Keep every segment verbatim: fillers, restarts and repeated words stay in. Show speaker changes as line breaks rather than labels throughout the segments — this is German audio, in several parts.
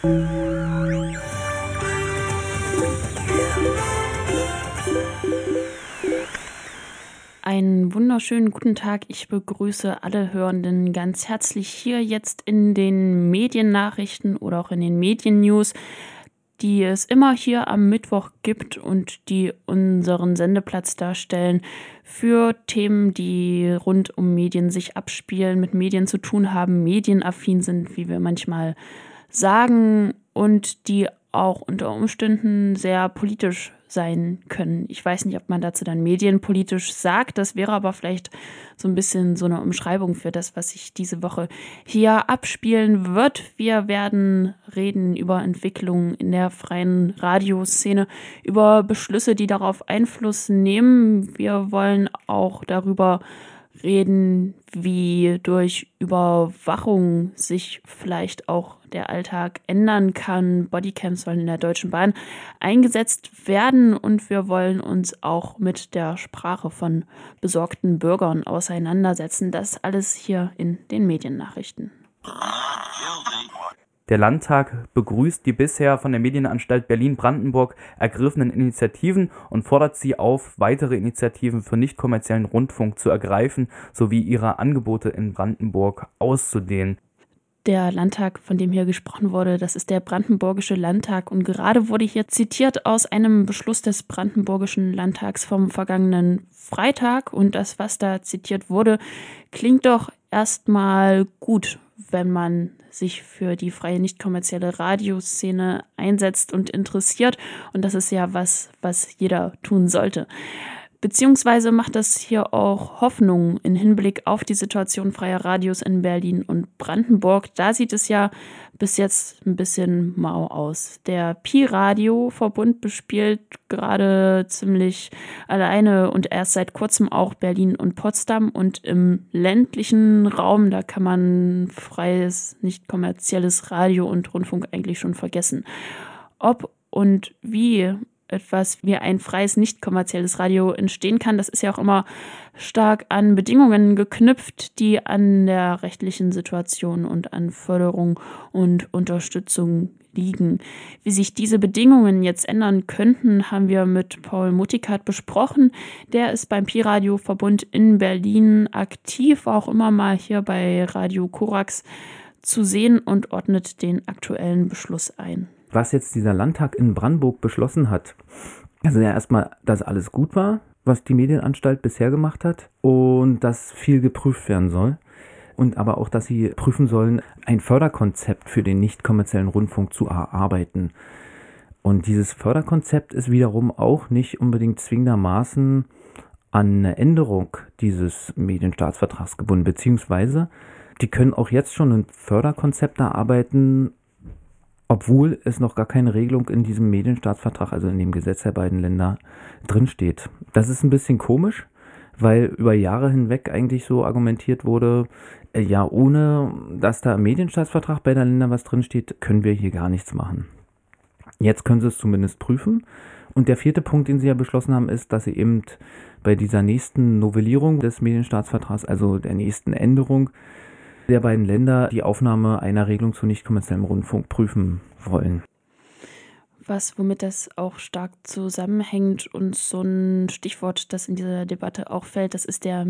Einen wunderschönen guten Tag. Ich begrüße alle Hörenden ganz herzlich hier jetzt in den Mediennachrichten oder auch in den Mediennews, die es immer hier am Mittwoch gibt und die unseren Sendeplatz darstellen für Themen, die rund um Medien sich abspielen, mit Medien zu tun haben, medienaffin sind, wie wir manchmal sagen, und die auch unter Umständen sehr politisch sein können. Ich weiß nicht, ob man dazu dann medienpolitisch sagt. Das wäre aber vielleicht so ein bisschen so eine Umschreibung für das, was sich diese Woche hier abspielen wird. Wir werden reden über Entwicklungen in der freien Radioszene, über Beschlüsse, die darauf Einfluss nehmen. Wir wollen auch darüber reden, wie durch Überwachung sich vielleicht auch der Alltag ändern kann. Bodycams sollen in der Deutschen Bahn eingesetzt werden und wir wollen uns auch mit der Sprache von besorgten Bürgern auseinandersetzen. Das alles hier in den Mediennachrichten.
Der Landtag begrüßt die bisher von der Medienanstalt Berlin-Brandenburg ergriffenen Initiativen und fordert sie auf, weitere Initiativen für nicht-kommerziellen Rundfunk zu ergreifen sowie ihre Angebote in Brandenburg auszudehnen.
Der Landtag, von dem hier gesprochen wurde, das ist der Brandenburgische Landtag. Und gerade wurde hier zitiert aus einem Beschluss des Brandenburgischen Landtags vom vergangenen Freitag. Und das, was da zitiert wurde, klingt doch erstmal gut, wenn man sich für die freie nicht-kommerzielle Radioszene einsetzt und interessiert. Und das ist ja was, was jeder tun sollte. Beziehungsweise macht das hier auch Hoffnung im Hinblick auf die Situation freier Radios in Berlin und Brandenburg. Da sieht es ja bis jetzt ein bisschen mau aus. Der Pi-Radio-Verbund bespielt gerade ziemlich alleine und erst seit kurzem auch Berlin und Potsdam. Und im ländlichen Raum, da kann man freies, nicht kommerzielles Radio und Rundfunk eigentlich schon vergessen. Ob und wie etwas wie ein freies, nicht kommerzielles Radio entstehen kann. Das ist ja auch immer stark an Bedingungen geknüpft, die an der rechtlichen Situation und an Förderung und Unterstützung liegen. Wie sich diese Bedingungen jetzt ändern könnten, haben wir mit Paul Muttikat besprochen. Der ist beim Pi-Radio-Verbund in Berlin aktiv, auch immer mal hier bei Radio Korax zu sehen und ordnet den aktuellen Beschluss ein.
Was jetzt dieser Landtag in Brandenburg beschlossen hat, also ja erstmal, dass alles gut war, was die Medienanstalt bisher gemacht hat und dass viel geprüft werden soll und aber auch, dass sie prüfen sollen, ein Förderkonzept für den nicht kommerziellen Rundfunk zu erarbeiten. Und dieses Förderkonzept ist wiederum auch nicht unbedingt zwingendermaßen an eine Änderung dieses Medienstaatsvertrags gebunden, beziehungsweise die können auch jetzt schon ein Förderkonzept erarbeiten, obwohl es noch gar keine Regelung in diesem Medienstaatsvertrag, also in dem Gesetz der beiden Länder, drinsteht. Das ist ein bisschen komisch, weil über Jahre hinweg eigentlich so argumentiert wurde, äh, ja, ohne dass da im Medienstaatsvertrag beider Länder was drinsteht, können wir hier gar nichts machen. Jetzt können sie es zumindest prüfen. Und der vierte Punkt, den sie ja beschlossen haben, ist, dass sie eben bei dieser nächsten Novellierung des Medienstaatsvertrags, also der nächsten Änderung, der beiden Länder die Aufnahme einer Regelung zu nicht kommerziellem Rundfunk prüfen wollen.
Was, womit das auch stark zusammenhängt und so ein Stichwort, das in dieser Debatte auch fällt, das ist der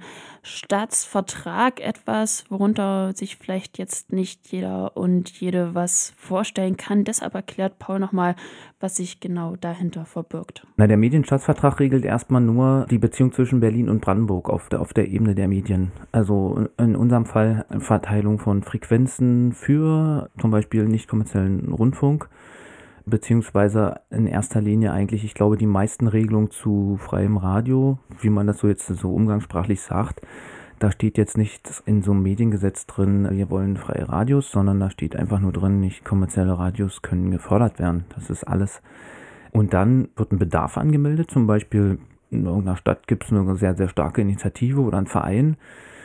Medienstaatsvertrag, etwas, worunter sich vielleicht jetzt nicht jeder und jede was vorstellen kann. Deshalb erklärt Paul nochmal, was sich genau dahinter verbirgt.
Na, der Medienstaatsvertrag regelt erstmal nur die Beziehung zwischen Berlin und Brandenburg auf der, auf der Ebene der Medien. Also in unserem Fall Verteilung von Frequenzen für zum Beispiel nicht kommerziellen Rundfunk, beziehungsweise in erster Linie eigentlich, ich glaube, die meisten Regelungen zu freiem Radio, wie man das so jetzt so umgangssprachlich sagt, da steht jetzt nicht in so einem Mediengesetz drin, wir wollen freie Radios, sondern da steht einfach nur drin, nicht kommerzielle Radios können gefördert werden. Das ist alles. Und dann wird ein Bedarf angemeldet, zum Beispiel in irgendeiner Stadt gibt es eine sehr, sehr starke Initiative oder einen Verein,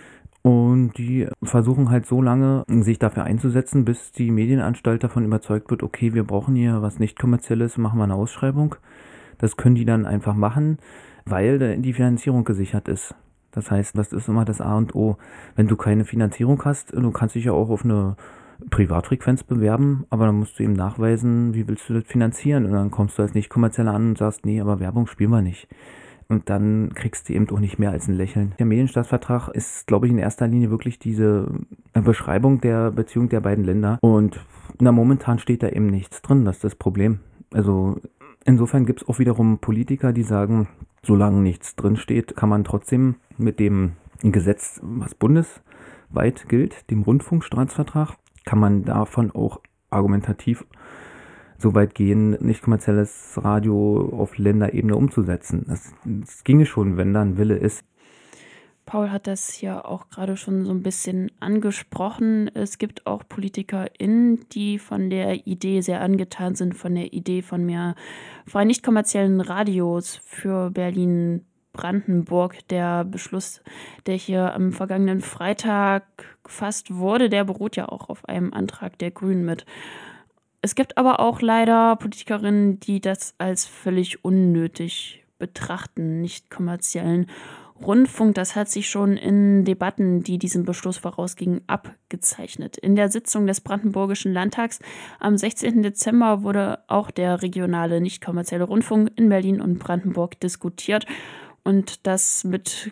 und die versuchen halt so lange, sich dafür einzusetzen, bis die Medienanstalt davon überzeugt wird, okay, wir brauchen hier was nicht kommerzielles, machen wir eine Ausschreibung. Das können die dann einfach machen, weil die Finanzierung gesichert ist. Das heißt, das ist immer das A und O. Wenn du keine Finanzierung hast, du kannst dich ja auch auf eine Privatfrequenz bewerben, aber dann musst du ihm nachweisen, wie willst du das finanzieren? Und dann kommst du als Nicht-Kommerzieller an und sagst, nee, aber Werbung spielen wir nicht. Und dann kriegst du eben auch nicht mehr als ein Lächeln. Der Medienstaatsvertrag ist, glaube ich, in erster Linie wirklich diese Beschreibung der Beziehung der beiden Länder. Und na, momentan steht da eben nichts drin, das ist das Problem. Also insofern gibt es auch wiederum Politiker, die sagen, solange nichts drin steht, kann man trotzdem mit dem Gesetz, was bundesweit gilt, dem Rundfunkstaatsvertrag, kann man davon auch argumentativ so weit gehen, nicht kommerzielles Radio auf Länderebene umzusetzen. Das, das ginge schon, wenn da ein Wille ist.
Paul hat das ja auch gerade schon so ein bisschen angesprochen. Es gibt auch PolitikerInnen, die von der Idee sehr angetan sind, von der Idee von mehr freien nicht kommerziellen Radios für Berlin-Brandenburg. Der Beschluss, der hier am vergangenen Freitag gefasst wurde, der beruht ja auch auf einem Antrag der Grünen mit. Es gibt aber auch leider Politikerinnen, die das als völlig unnötig betrachten, nicht kommerziellen Rundfunk. Das hat sich schon in Debatten, die diesem Beschluss vorausgingen, abgezeichnet. In der Sitzung des Brandenburgischen Landtags am sechzehnten Dezember wurde auch der regionale nicht kommerzielle Rundfunk in Berlin und Brandenburg diskutiert. Und das mit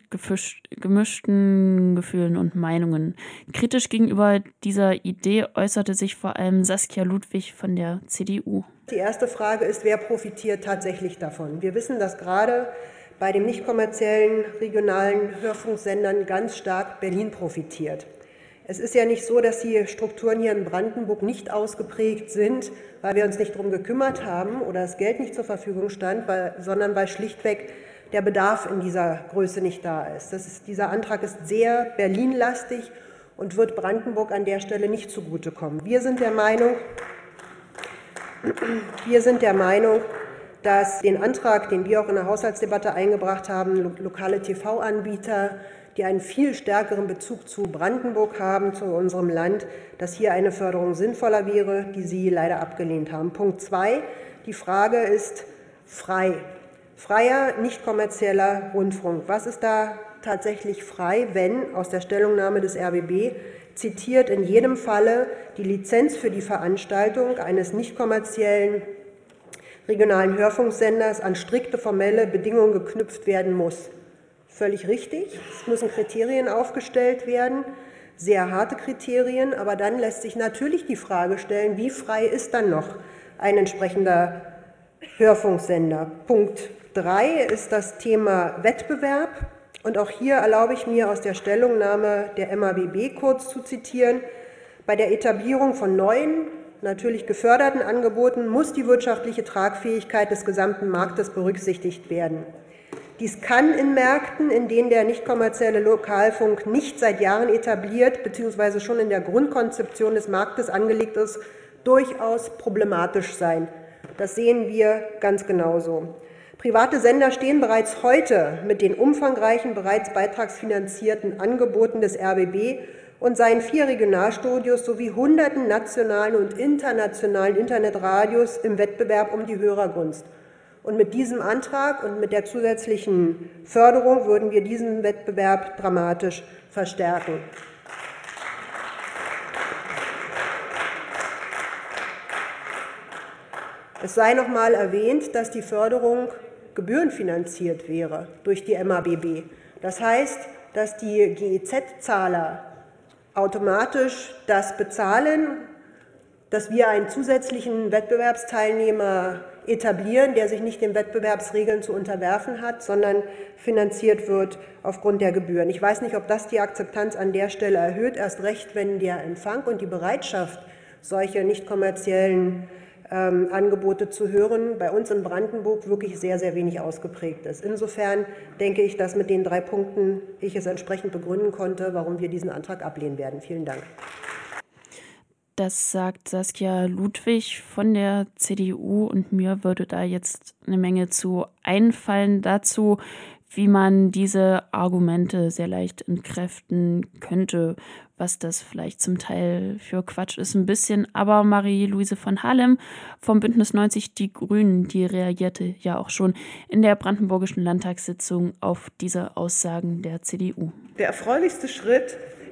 gemischten Gefühlen und Meinungen. Kritisch gegenüber dieser Idee äußerte sich vor allem Saskia Ludwig von der C D U.
Die erste Frage ist, wer profitiert tatsächlich davon? Wir wissen, dass gerade bei den nicht kommerziellen regionalen Hörfunksendern ganz stark Berlin profitiert. Es ist ja nicht so, dass die Strukturen hier in Brandenburg nicht ausgeprägt sind, weil wir uns nicht darum gekümmert haben oder das Geld nicht zur Verfügung stand, weil, sondern weil schlichtweg der Bedarf in dieser Größe nicht da ist. Das ist. Dieser Antrag ist sehr Berlin-lastig und wird Brandenburg an der Stelle nicht zugutekommen. Wir sind der Meinung, wir sind der Meinung, dass den Antrag, den wir auch in der Haushaltsdebatte eingebracht haben, lo- lokale T V-Anbieter, die einen viel stärkeren Bezug zu Brandenburg haben, zu unserem Land, dass hier eine Förderung sinnvoller wäre, die Sie leider abgelehnt haben. Punkt zwei, die Frage ist frei. Freier, nicht kommerzieller Rundfunk. Was ist da tatsächlich frei, wenn aus der Stellungnahme des R B B zitiert in jedem Falle die Lizenz für die Veranstaltung eines nicht kommerziellen regionalen Hörfunksenders an strikte formelle Bedingungen geknüpft werden muss? Völlig richtig. Es müssen Kriterien aufgestellt werden, sehr harte Kriterien, aber dann lässt sich natürlich die Frage stellen, wie frei ist dann noch ein entsprechender Hörfunksender? Punkt drei ist das Thema Wettbewerb. Und auch hier erlaube ich mir aus der Stellungnahme der M A B B kurz zu zitieren. Bei der Etablierung von neuen, natürlich geförderten Angeboten muss die wirtschaftliche Tragfähigkeit des gesamten Marktes berücksichtigt werden. Dies kann in Märkten, in denen der nicht kommerzielle Lokalfunk nicht seit Jahren etabliert bzw. schon in der Grundkonzeption des Marktes angelegt ist, durchaus problematisch sein. Das sehen wir ganz genauso. Private Sender stehen bereits heute mit den umfangreichen, bereits beitragsfinanzierten Angeboten des R B B und seinen vier Regionalstudios sowie hunderten nationalen und internationalen Internetradios im Wettbewerb um die Hörergunst. Und mit diesem Antrag und mit der zusätzlichen Förderung würden wir diesen Wettbewerb dramatisch verstärken. Es sei noch mal erwähnt, dass die Förderung gebührenfinanziert wäre durch die M A B B. Das heißt, dass die G E Z-Zahler automatisch das bezahlen, dass wir einen zusätzlichen Wettbewerbsteilnehmer etablieren, der sich nicht den Wettbewerbsregeln zu unterwerfen hat, sondern finanziert wird aufgrund der Gebühren. Ich weiß nicht, ob das die Akzeptanz an der Stelle erhöht, erst recht, wenn der Empfang und die Bereitschaft, solche nicht kommerziellen ähm, Angebote zu hören, bei uns in Brandenburg wirklich sehr, sehr wenig ausgeprägt ist. Insofern denke ich, dass mit den drei Punkten ich es entsprechend begründen konnte, warum wir diesen Antrag ablehnen werden. Vielen Dank.
Das sagt Saskia Ludwig von der C D U und mir würde da jetzt eine Menge zu einfallen dazu, wie man diese Argumente sehr leicht entkräften könnte, was das vielleicht zum Teil für Quatsch ist ein bisschen. Aber Marie-Louise von Halem vom Bündnis neunzig Die Grünen, die reagierte ja auch schon in der brandenburgischen Landtagssitzung auf diese Aussagen der C D U.
Der erfreulichste Schritt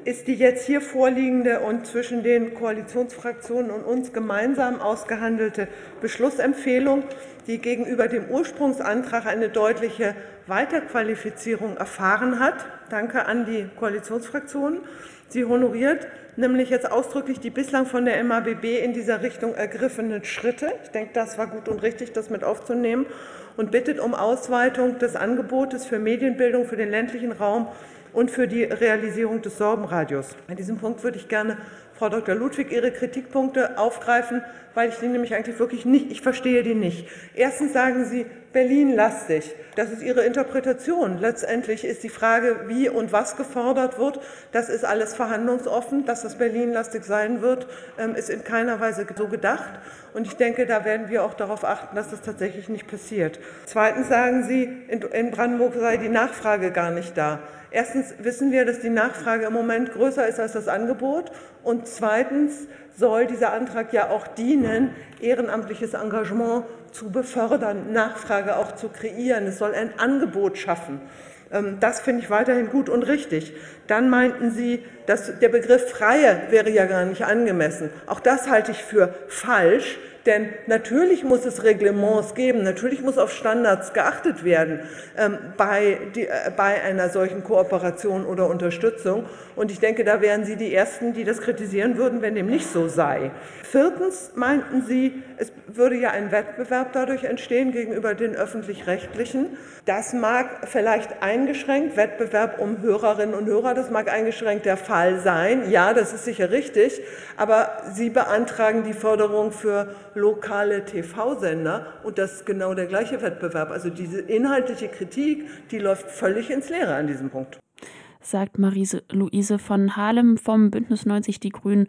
ist die jetzt hier vorliegende und zwischen den Koalitionsfraktionen und uns gemeinsam ausgehandelte Beschlussempfehlung, die gegenüber dem Ursprungsantrag eine deutliche Weiterqualifizierung erfahren hat. Danke an die Koalitionsfraktionen. Sie honoriert nämlich jetzt ausdrücklich die bislang von der M A B B in dieser Richtung ergriffenen Schritte. Ich denke, das war gut und richtig, das mit aufzunehmen, und bittet um Ausweitung des Angebotes für Medienbildung für den ländlichen Raum und für die Realisierung des Sorbenradios. An diesem Punkt würde ich gerne, Frau Doktor Ludwig, Ihre Kritikpunkte aufgreifen, weil ich die nämlich eigentlich wirklich nicht, ich verstehe die nicht. Erstens sagen Sie, Berlin-lastig. Das ist Ihre Interpretation. Letztendlich ist die Frage, wie und was gefordert wird. Das ist alles verhandlungsoffen. Dass das Berlin-lastig sein wird, ist in keiner Weise so gedacht. Und ich denke, da werden wir auch darauf achten, dass das tatsächlich nicht passiert. Zweitens sagen Sie, in Brandenburg sei die Nachfrage gar nicht da. Erstens wissen wir, dass die Nachfrage im Moment größer ist als das Angebot. Und zweitens soll dieser Antrag ja auch dienen, ehrenamtliches Engagement zu befördern, Nachfrage auch zu kreieren. Es soll ein Angebot schaffen. Das finde ich weiterhin gut und richtig. Dann meinten Sie, dass der Begriff Freie wäre ja gar nicht angemessen. Auch das halte ich für falsch. Denn natürlich muss es Reglements geben, natürlich muss auf Standards geachtet werden ähm, bei, die, äh, bei einer solchen Kooperation oder Unterstützung. Und ich denke, da wären Sie die Ersten, die das kritisieren würden, wenn dem nicht so sei. Viertens meinten Sie, es würde ja ein Wettbewerb dadurch entstehen gegenüber den Öffentlich-Rechtlichen. Das mag vielleicht eingeschränkt, Wettbewerb um Hörerinnen und Hörer, das mag eingeschränkt der Fall sein. Ja, das ist sicher richtig. Aber Sie beantragen die Förderung für lokale T V-Sender und das ist genau der gleiche Wettbewerb. Also diese inhaltliche Kritik, die läuft völlig ins Leere an diesem Punkt.
Sagt Marie-Luise von Halem vom Bündnis neunzig Die Grünen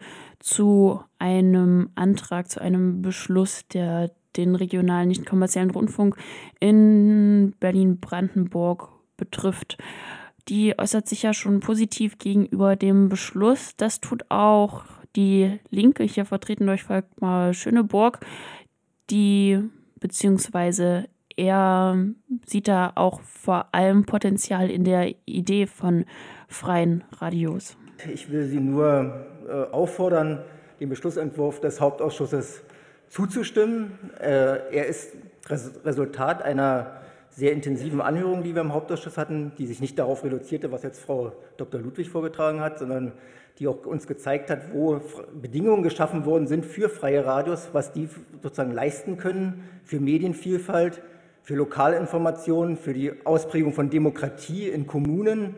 zu einem Antrag, zu einem Beschluss, der den regionalen nicht kommerziellen Rundfunk in Berlin-Brandenburg betrifft. Die äußert sich ja schon positiv gegenüber dem Beschluss. Das tut auch die Linke, hier vertreten durch Volkmar Schöneborg, die beziehungsweise er sieht da auch vor allem Potenzial in der Idee von freien Radios.
Ich will Sie nur äh, auffordern, dem Beschlussentwurf des Hauptausschusses zuzustimmen. Äh, er ist Res- Resultat einer sehr intensiven Anhörung, die wir im Hauptausschuss hatten, die sich nicht darauf reduzierte, was jetzt Frau Doktor Ludwig vorgetragen hat, sondern die auch uns gezeigt hat, wo Bedingungen geschaffen worden sind für freie Radios, was die sozusagen leisten können für Medienvielfalt, für Lokalinformationen, für die Ausprägung von Demokratie in Kommunen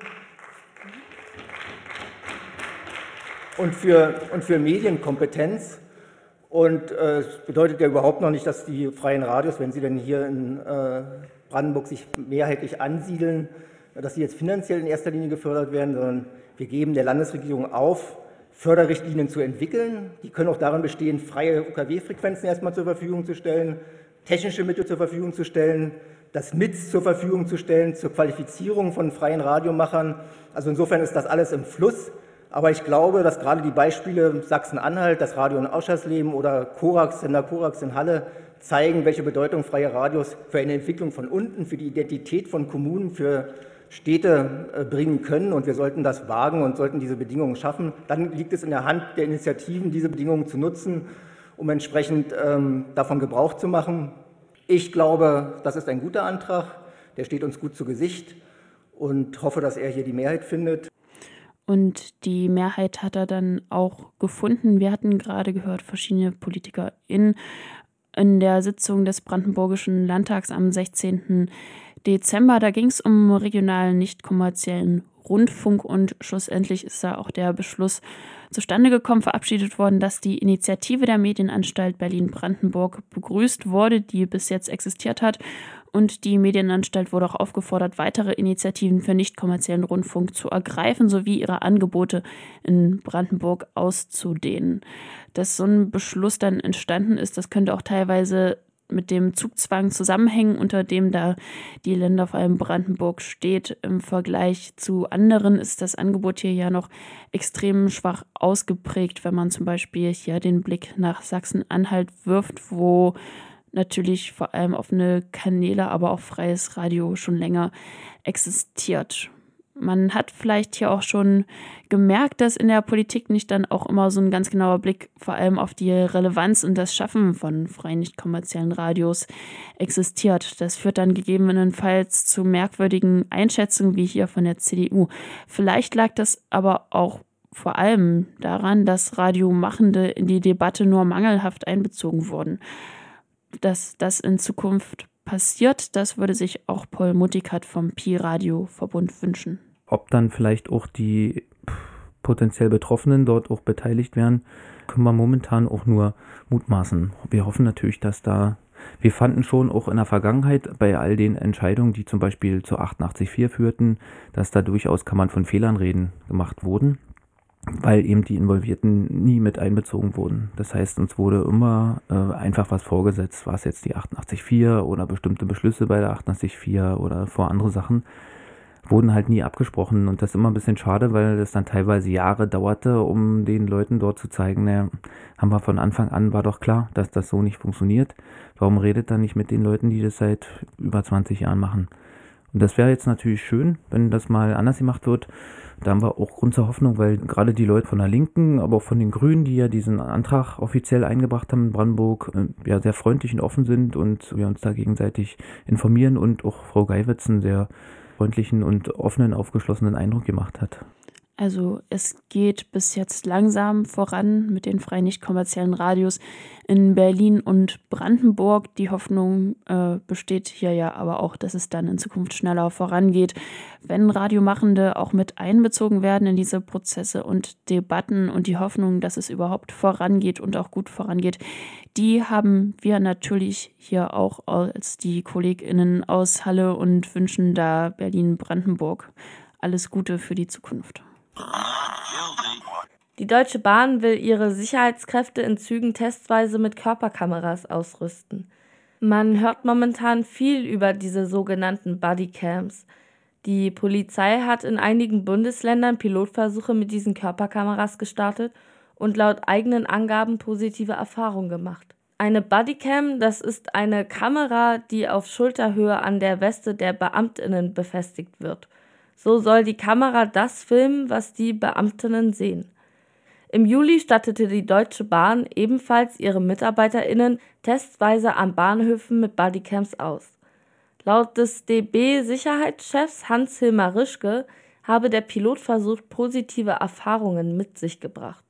und für, und für Medienkompetenz. Und äh, es bedeutet ja überhaupt noch nicht, dass die freien Radios, wenn sie denn hier in äh, Brandenburg sich mehrheitlich ansiedeln, dass sie jetzt finanziell in erster Linie gefördert werden, sondern wir geben der Landesregierung auf, Förderrichtlinien zu entwickeln. Die können auch darin bestehen, freie U K W-Frequenzen erstmal zur Verfügung zu stellen, technische Mittel zur Verfügung zu stellen, das M I Z zur Verfügung zu stellen, zur Qualifizierung von freien Radiomachern. Also insofern ist das alles im Fluss. Aber ich glaube, dass gerade die Beispiele Sachsen-Anhalt, das Radio in Auschersleben oder Korax, Sender Korax in Halle zeigen, welche Bedeutung freie Radios für eine Entwicklung von unten, für die Identität von Kommunen, für Städte bringen können. Und wir sollten das wagen und sollten diese Bedingungen schaffen. Dann liegt es in der Hand der Initiativen, diese Bedingungen zu nutzen, um entsprechend ähm, davon Gebrauch zu machen. Ich glaube, das ist ein guter Antrag, der steht uns gut zu Gesicht und hoffe, dass er hier die Mehrheit findet.
Und die Mehrheit hat er dann auch gefunden. Wir hatten gerade gehört, verschiedene PolitikerInnen in der Sitzung des Brandenburgischen Landtags am sechzehnten Dezember. Da ging es um regionalen, nicht kommerziellen Rundfunk und schlussendlich ist da auch der Beschluss zustande gekommen, verabschiedet worden, dass die Initiative der Medienanstalt Berlin-Brandenburg begrüßt wurde, die bis jetzt existiert hat. Und die Medienanstalt wurde auch aufgefordert, weitere Initiativen für nicht kommerziellen Rundfunk zu ergreifen, sowie ihre Angebote in Brandenburg auszudehnen. Dass so ein Beschluss dann entstanden ist, das könnte auch teilweise mit dem Zugzwang zusammenhängen, unter dem da die Länder, vor allem Brandenburg, steht. Im Vergleich zu anderen ist das Angebot hier ja noch extrem schwach ausgeprägt, wenn man zum Beispiel hier den Blick nach Sachsen-Anhalt wirft, wo natürlich vor allem offene Kanäle, aber auch freies Radio schon länger existiert. Man hat vielleicht hier auch schon gemerkt, dass in der Politik nicht dann auch immer so ein ganz genauer Blick vor allem auf die Relevanz und das Schaffen von freien, nicht kommerziellen Radios existiert. Das führt dann gegebenenfalls zu merkwürdigen Einschätzungen wie hier von der C D U. Vielleicht lag das aber auch vor allem daran, dass Radiomachende in die Debatte nur mangelhaft einbezogen wurden. Dass das in Zukunft passiert, das würde sich auch Paul Muttighat vom Pi-Radio-Verbund wünschen.
Ob dann vielleicht auch die potenziell Betroffenen dort auch beteiligt werden, können wir momentan auch nur mutmaßen. Wir hoffen natürlich, dass da, wir fanden schon auch in der Vergangenheit bei all den Entscheidungen, die zum Beispiel zu achtundachtzig Komma vier führten, dass da durchaus, kann man von Fehlern reden, gemacht wurden, weil eben die Involvierten nie mit einbezogen wurden. Das heißt, uns wurde immer äh, einfach was vorgesetzt, war es jetzt die achtundachtzig Komma vier oder bestimmte Beschlüsse bei der achtundachtzig Komma vier oder vor andere Sachen, wurden halt nie abgesprochen. Und das ist immer ein bisschen schade, weil das dann teilweise Jahre dauerte, um den Leuten dort zu zeigen, naja, haben wir von Anfang an, war doch klar, dass das so nicht funktioniert. Warum redet dann nicht mit den Leuten, die das seit über zwanzig Jahren machen? Und das wäre jetzt natürlich schön, wenn das mal anders gemacht wird. Da haben wir auch Grund zur Hoffnung, weil gerade die Leute von der Linken, aber auch von den Grünen, die ja diesen Antrag offiziell eingebracht haben in Brandenburg, ja sehr freundlich und offen sind und wir uns da gegenseitig informieren und auch Frau Geiwitz einen sehr freundlichen und offenen, aufgeschlossenen Eindruck gemacht hat.
Also es geht bis jetzt langsam voran mit den freien nicht kommerziellen Radios in Berlin und Brandenburg. Die Hoffnung äh, besteht hier ja aber auch, dass es dann in Zukunft schneller vorangeht, wenn Radiomachende auch mit einbezogen werden in diese Prozesse und Debatten, und die Hoffnung, dass es überhaupt vorangeht und auch gut vorangeht, die haben wir natürlich hier auch als die KollegInnen aus Halle und wünschen da Berlin-Brandenburg alles Gute für die Zukunft.
Die Deutsche Bahn will ihre Sicherheitskräfte in Zügen testweise mit Körperkameras ausrüsten. Man hört momentan viel über diese sogenannten Bodycams. Die Polizei hat in einigen Bundesländern Pilotversuche mit diesen Körperkameras gestartet und laut eigenen Angaben positive Erfahrungen gemacht. Eine Bodycam, das ist eine Kamera, die auf Schulterhöhe an der Weste der BeamtInnen befestigt wird. So soll die Kamera das filmen, was die Beamtinnen sehen. Im Juli stattete die Deutsche Bahn ebenfalls ihre MitarbeiterInnen testweise an Bahnhöfen mit Bodycams aus. Laut des D B-Sicherheitschefs Hans-Hilmar Rischke habe der Pilotversuch positive Erfahrungen mit sich gebracht.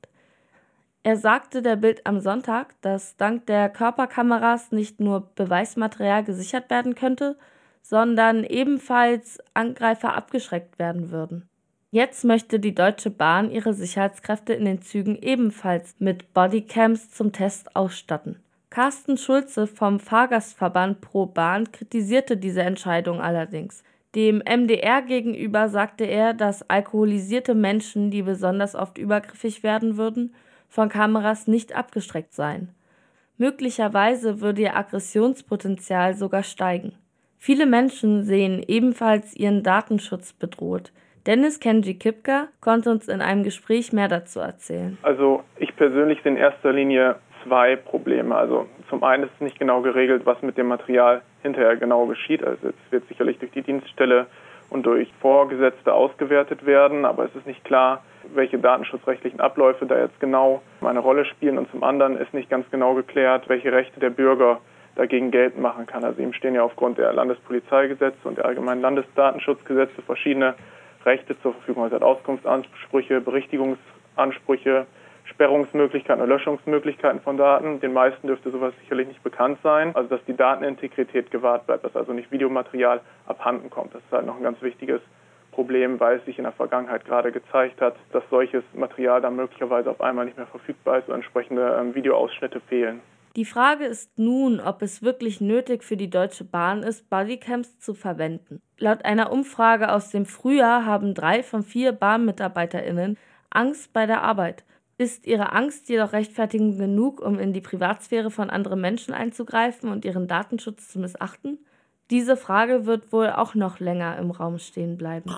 Er sagte der Bild am Sonntag, dass dank der Körperkameras nicht nur Beweismaterial gesichert werden könnte, sondern ebenfalls Angreifer abgeschreckt werden würden. Jetzt möchte die Deutsche Bahn ihre Sicherheitskräfte in den Zügen ebenfalls mit Bodycams zum Test ausstatten. Carsten Schulze vom Fahrgastverband Pro Bahn kritisierte diese Entscheidung allerdings. Dem M D R gegenüber sagte er, dass alkoholisierte Menschen, die besonders oft übergriffig werden würden, von Kameras nicht abgeschreckt seien. Möglicherweise würde ihr Aggressionspotenzial sogar steigen. Viele Menschen sehen ebenfalls ihren Datenschutz bedroht. Dennis Kenji-Kipka konnte uns in einem Gespräch mehr dazu erzählen.
Also ich persönlich sehe in erster Linie zwei Probleme. Also zum einen ist es nicht genau geregelt, was mit dem Material hinterher genau geschieht. Also es wird sicherlich durch die Dienststelle und durch Vorgesetzte ausgewertet werden, aber es ist nicht klar, welche datenschutzrechtlichen Abläufe da jetzt genau eine Rolle spielen. Und zum anderen ist nicht ganz genau geklärt, welche Rechte der Bürger dagegen geltend machen kann. Also ihm stehen ja aufgrund der Landespolizeigesetze und der allgemeinen Landesdatenschutzgesetze verschiedene Rechte zur Verfügung. Also hat Auskunftsansprüche, Berichtigungsansprüche, Sperrungsmöglichkeiten oder Löschungsmöglichkeiten von Daten. Den meisten dürfte sowas sicherlich nicht bekannt sein. Also dass die Datenintegrität gewahrt bleibt, dass also nicht Videomaterial abhanden kommt. Das ist halt noch ein ganz wichtiges Problem, weil es sich in der Vergangenheit gerade gezeigt hat, dass solches Material dann möglicherweise auf einmal nicht mehr verfügbar ist und entsprechende ähm, Videoausschnitte fehlen.
Die Frage ist nun, ob es wirklich nötig für die Deutsche Bahn ist, Bodycams zu verwenden. Laut einer Umfrage aus dem Frühjahr haben drei von vier BahnmitarbeiterInnen Angst bei der Arbeit. Ist ihre Angst jedoch rechtfertigend genug, um in die Privatsphäre von anderen Menschen einzugreifen und ihren Datenschutz zu missachten? Diese Frage wird wohl auch noch länger im Raum stehen bleiben.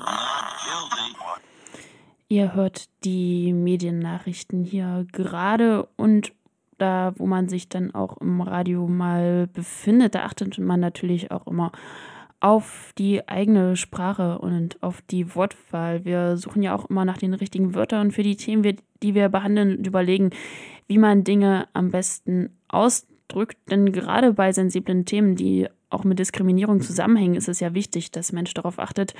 Ihr hört die Mediennachrichten hier gerade, und da, wo man sich dann auch im Radio mal befindet, da achtet man natürlich auch immer auf die eigene Sprache und auf die Wortwahl. Wir suchen ja auch immer nach den richtigen Wörtern für die Themen, die wir behandeln und überlegen, wie man Dinge am besten ausdrückt. Denn gerade bei sensiblen Themen, die auch mit Diskriminierung zusammenhängen, ist es ja wichtig, dass Mensch darauf achtet,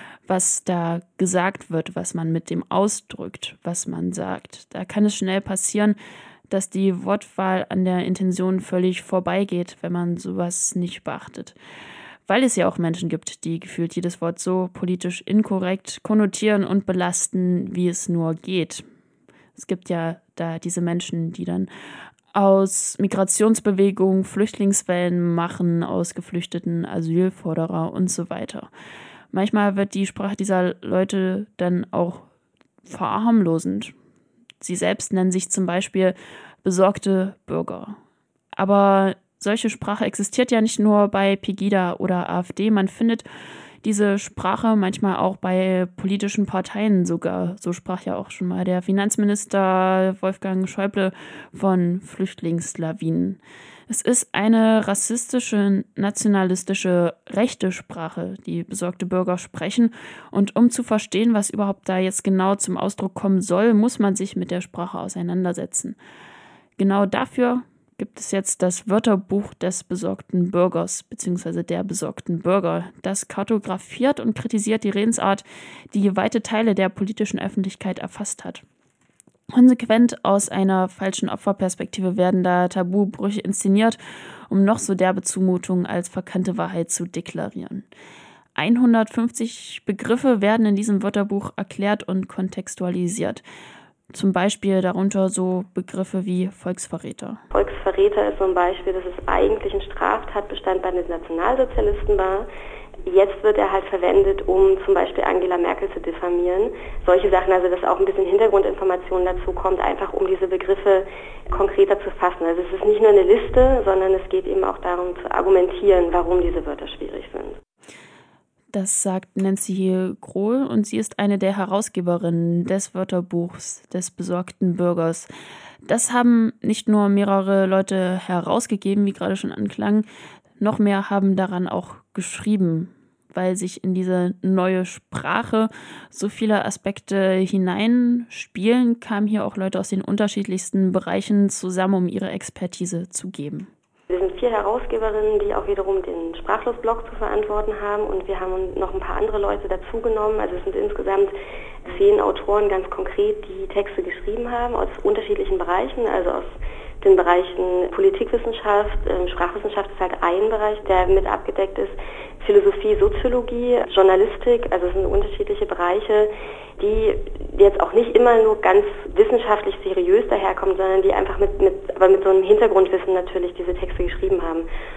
was da gesagt wird, was man mit dem ausdrückt, was man sagt. Da kann es schnell passieren, dass die Wortwahl an der Intention völlig vorbeigeht, wenn man sowas nicht beachtet. Weil es ja auch Menschen gibt, die gefühlt jedes Wort so politisch inkorrekt konnotieren und belasten, wie es nur geht. Es gibt ja da diese Menschen, die dann aus Migrationsbewegungen Flüchtlingswellen machen, aus Geflüchteten, Asylforderer und so weiter. Manchmal wird die Sprache dieser Leute dann auch verharmlosend. Sie selbst nennen sich zum Beispiel besorgte Bürger. Aber solche Sprache existiert ja nicht nur bei Pegida oder AfD. Man findet diese Sprache manchmal auch bei politischen Parteien sogar. So sprach ja auch schon mal der Finanzminister Wolfgang Schäuble von Flüchtlingslawinen. Es ist eine rassistische, nationalistische, rechte Sprache, die besorgte Bürger sprechen. Und um zu verstehen, was überhaupt da jetzt genau zum Ausdruck kommen soll, muss man sich mit der Sprache auseinandersetzen. Genau dafür gibt es jetzt das Wörterbuch des besorgten Bürgers bzw. der besorgten Bürger. Das kartografiert und kritisiert die Redensart, die weite Teile der politischen Öffentlichkeit erfasst hat. Konsequent aus einer falschen Opferperspektive werden da Tabubrüche inszeniert, um noch so derbe Zumutungen als verkannte Wahrheit zu deklarieren. hundertfünfzig Begriffe werden in diesem Wörterbuch erklärt und kontextualisiert. Zum Beispiel darunter so Begriffe wie Volksverräter.
Volksverräter ist so ein Beispiel, dass es eigentlich ein Straftatbestand bei den Nationalsozialisten war. Jetzt wird er halt verwendet, um zum Beispiel Angela Merkel zu diffamieren. Solche Sachen, also dass auch ein bisschen Hintergrundinformation dazu kommt, einfach um diese Begriffe konkreter zu fassen. Also es ist nicht nur eine Liste, sondern es geht eben auch darum zu argumentieren, warum diese Wörter schwierig sind.
Das sagt Nancy Grohl und sie ist eine der Herausgeberinnen des Wörterbuchs des besorgten Bürgers. Das haben nicht nur mehrere Leute herausgegeben, wie gerade schon anklang, noch mehr haben daran auch geschrieben, weil sich in diese neue Sprache so viele Aspekte hineinspielen, kamen hier auch Leute aus den unterschiedlichsten Bereichen zusammen, um ihre Expertise zu geben.
Wir sind vier Herausgeberinnen, die auch wiederum den Sprachlos-Blog zu verantworten haben und wir haben noch ein paar andere Leute dazugenommen. Also es sind insgesamt zehn Autoren ganz konkret, die Texte geschrieben haben aus unterschiedlichen Bereichen, also aus den Bereichen Politikwissenschaft, Sprachwissenschaft ist halt ein Bereich, der mit abgedeckt ist, Philosophie, Soziologie, Journalistik, also es sind unterschiedliche Bereiche, die jetzt auch nicht immer nur ganz wissenschaftlich seriös daherkommen, sondern die einfach mit, mit, aber mit so einem Hintergrundwissen natürlich diese Texte geschrieben haben.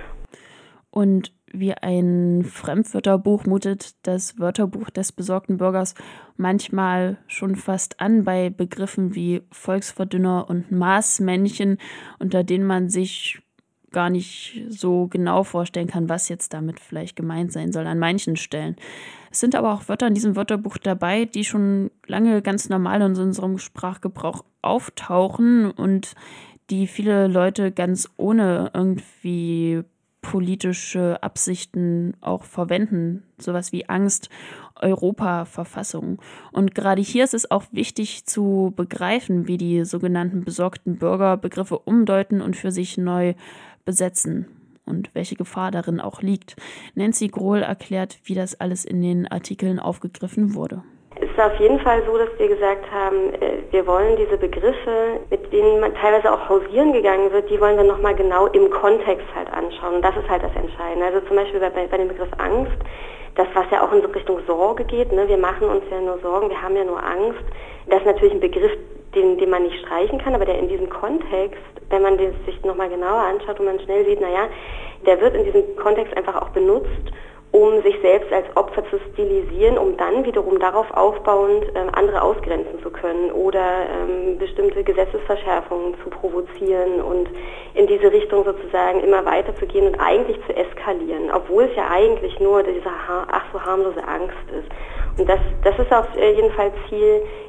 Und wie ein Fremdwörterbuch mutet das Wörterbuch des besorgten Bürgers manchmal schon fast an bei Begriffen wie Volksverdünner und Maßmännchen, unter denen man sich gar nicht so genau vorstellen kann, was jetzt damit vielleicht gemeint sein soll an manchen Stellen. Es sind aber auch Wörter in diesem Wörterbuch dabei, die schon lange ganz normal in unserem Sprachgebrauch auftauchen und die viele Leute ganz ohne irgendwie politische Absichten auch verwenden, sowas wie Angst, Europa-Verfassung. Und gerade hier ist es auch wichtig zu begreifen, wie die sogenannten besorgten Bürger Begriffe umdeuten und für sich neu besetzen und welche Gefahr darin auch liegt. Nancy Grohl erklärt, wie das alles in den Artikeln aufgegriffen wurde.
Es ist auf jeden Fall so, dass wir gesagt haben, wir wollen diese Begriffe, mit denen man teilweise auch hausieren gegangen wird, die wollen wir nochmal genau im Kontext halt anschauen. Und das ist halt das Entscheidende. Also zum Beispiel bei, bei dem Begriff Angst, das was ja auch in so Richtung Sorge geht, ne? Wir machen uns ja nur Sorgen, wir haben ja nur Angst. Das ist natürlich ein Begriff, den, den man nicht streichen kann, aber der in diesem Kontext, wenn man den sich nochmal genauer anschaut und man schnell sieht, naja, der wird in diesem Kontext einfach auch benutzt, um sich selbst als Opfer zu stilisieren, um dann wiederum darauf aufbauend ähm, andere ausgrenzen zu können oder ähm, bestimmte Gesetzesverschärfungen zu provozieren und in diese Richtung sozusagen immer weiter zu gehen und eigentlich zu eskalieren, obwohl es ja eigentlich nur diese ach so harmlose Angst ist. Und das, das ist auf jeden Fall Ziel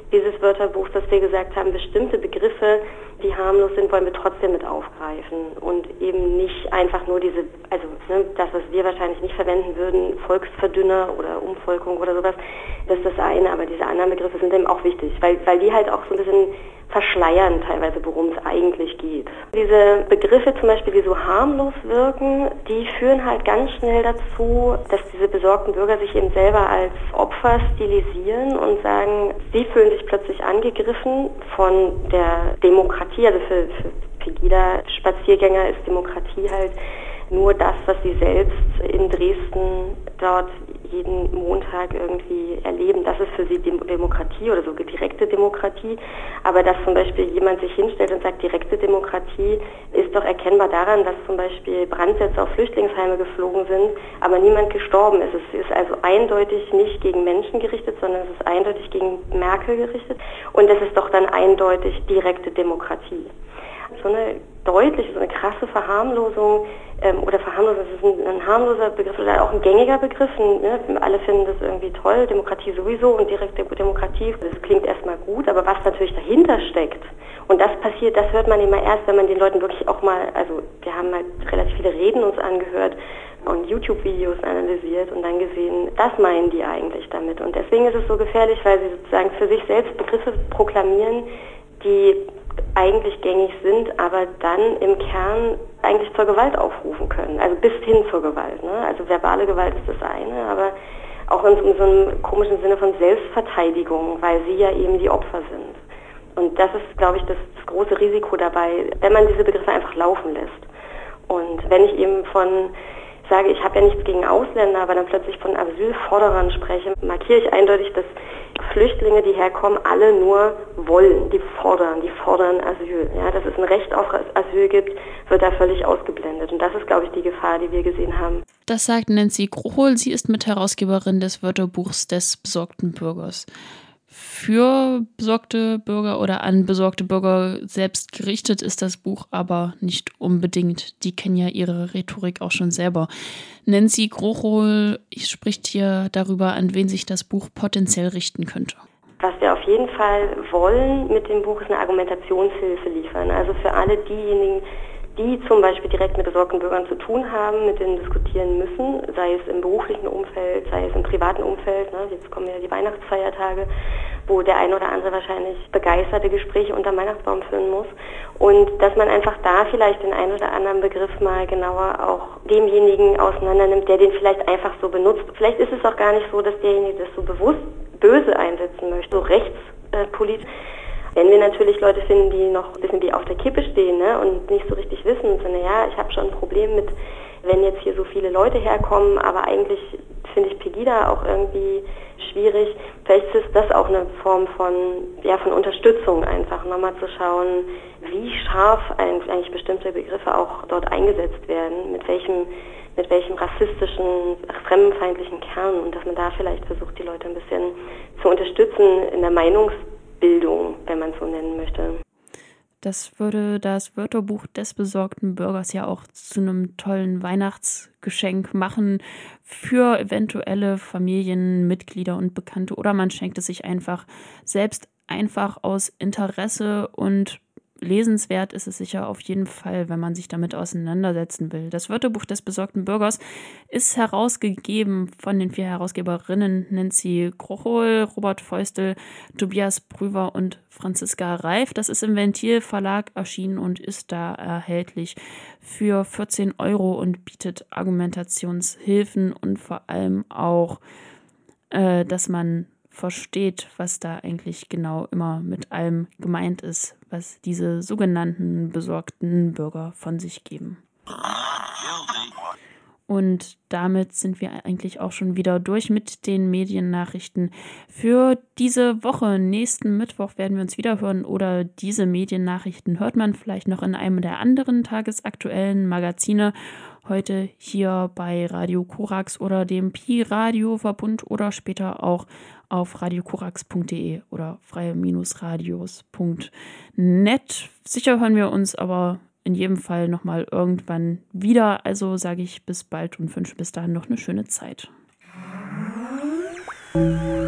dieses Wörterbuch, dass wir gesagt haben, bestimmte Begriffe, die harmlos sind, wollen wir trotzdem mit aufgreifen und eben nicht einfach nur diese, also ne, das, was wir wahrscheinlich nicht verwenden würden, Volksverdünner oder Umvolkung oder sowas, das ist das eine, aber diese anderen Begriffe sind eben auch wichtig, weil, weil die halt auch so ein bisschen verschleiern teilweise, worum es eigentlich geht. Diese Begriffe zum Beispiel, die so harmlos wirken, die führen halt ganz schnell dazu, dass diese besorgten Bürger sich eben selber als Opfer stilisieren und sagen, sie fühlen sich plötzlich angegriffen von der Demokratie. Also für, für Pegida-Spaziergänger ist Demokratie halt nur das, was sie selbst in Dresden dort jeden Montag irgendwie erleben. Das ist für sie Demokratie oder so direkte Demokratie. Aber dass zum Beispiel jemand sich hinstellt und sagt, direkte Demokratie ist doch erkennbar daran, dass zum Beispiel Brandsätze auf Flüchtlingsheime geflogen sind, aber niemand gestorben ist. Es ist also eindeutig nicht gegen Menschen gerichtet, sondern es ist eindeutig gegen Merkel gerichtet. Und es ist doch dann eindeutig direkte Demokratie. So eine deutliche, so eine krasse Verharmlosung ähm, oder Verharmlosung, das ist ein, ein harmloser Begriff oder auch ein gängiger Begriff. Ne? Alle finden das irgendwie toll, Demokratie sowieso und direkte Demokratie. Das klingt erstmal gut, aber was natürlich dahinter steckt, und das passiert, das hört man immer erst, wenn man den Leuten wirklich auch mal, also wir haben halt relativ viele Reden uns angehört und YouTube-Videos analysiert und dann gesehen, das meinen die eigentlich damit. Und deswegen ist es so gefährlich, weil sie sozusagen für sich selbst Begriffe proklamieren, die eigentlich gängig sind, aber dann im Kern eigentlich zur Gewalt aufrufen können, also bis hin zur Gewalt. Ne? Also verbale Gewalt ist das eine, aber auch in so, in so einem komischen Sinne von Selbstverteidigung, weil sie ja eben die Opfer sind. Und das ist, glaube ich, das, das große Risiko dabei, wenn man diese Begriffe einfach laufen lässt. Und wenn ich eben von sage, ich habe ja nichts gegen Ausländer, aber dann plötzlich von Asylforderern spreche, markiere ich eindeutig, dass Flüchtlinge, die herkommen, alle nur wollen, die fordern, die fordern Asyl. Ja, dass es ein Recht auf Asyl gibt, wird da völlig ausgeblendet. Und das ist, glaube ich, die Gefahr, die wir gesehen haben.
Das sagt Nancy Grochol. Sie ist Mitherausgeberin des Wörterbuchs des besorgten Bürgers. Für besorgte Bürger oder an besorgte Bürger selbst gerichtet ist das Buch aber nicht unbedingt. Die kennen ja ihre Rhetorik auch schon selber. Nancy Grochol spricht hier darüber, an wen sich das Buch potenziell richten könnte.
Was wir auf jeden Fall wollen mit dem Buch ist eine Argumentationshilfe liefern. Also für alle diejenigen, die zum Beispiel direkt mit besorgten Bürgern zu tun haben, mit denen diskutieren müssen, sei es im beruflichen Umfeld, sei es im privaten Umfeld. Ne? Jetzt kommen ja die Weihnachtsfeiertage, wo der ein oder andere wahrscheinlich begeisterte Gespräche unter dem Weihnachtsbaum führen muss. Und dass man einfach da vielleicht den einen oder anderen Begriff mal genauer auch demjenigen auseinandernimmt, der den vielleicht einfach so benutzt. Vielleicht ist es auch gar nicht so, dass derjenige das so bewusst böse einsetzen möchte, so rechtspolitisch. Wenn wir natürlich Leute finden, die noch ein bisschen wie auf der Kippe stehen, ne, und nicht so richtig wissen und sagen, naja, ich habe schon ein Problem mit, wenn jetzt hier so viele Leute herkommen, aber eigentlich finde ich Pegida auch irgendwie schwierig. Vielleicht ist das auch eine Form von, ja, von Unterstützung, einfach nochmal zu schauen, wie scharf eigentlich bestimmte Begriffe auch dort eingesetzt werden, mit welchem, mit welchem rassistischen, fremdenfeindlichen Kern, und dass man da vielleicht versucht, die Leute ein bisschen zu unterstützen in der Meinungsbildung, wenn man es so nennen möchte.
Das würde das Wörterbuch des besorgten Bürgers ja auch zu einem tollen Weihnachtsgeschenk machen für eventuelle Familienmitglieder und Bekannte. Oder man schenkt es sich einfach selbst, einfach aus Interesse, und lesenswert ist es sicher auf jeden Fall, wenn man sich damit auseinandersetzen will. Das Wörterbuch des besorgten Bürgers ist herausgegeben von den vier Herausgeberinnen Nancy Grochol, Robert Feustel, Tobias Prüver und Franziska Reif. Das ist im Ventil Verlag erschienen und ist da erhältlich für vierzehn Euro und bietet Argumentationshilfen und vor allem auch, äh, dass man versteht, was da eigentlich genau immer mit allem gemeint ist, was diese sogenannten besorgten Bürger von sich geben. Und damit sind wir eigentlich auch schon wieder durch mit den Mediennachrichten für diese Woche. Nächsten Mittwoch werden wir uns wieder hören, oder diese Mediennachrichten hört man vielleicht noch in einem der anderen tagesaktuellen Magazine. Heute hier bei Radio Korax oder dem Pi-Radio-Verbund oder später auch auf radiokorax punkt de oder freie Radios punkt net. Sicher hören wir uns aber in jedem Fall nochmal irgendwann wieder. Also sage ich bis bald und wünsche bis dahin noch eine schöne Zeit.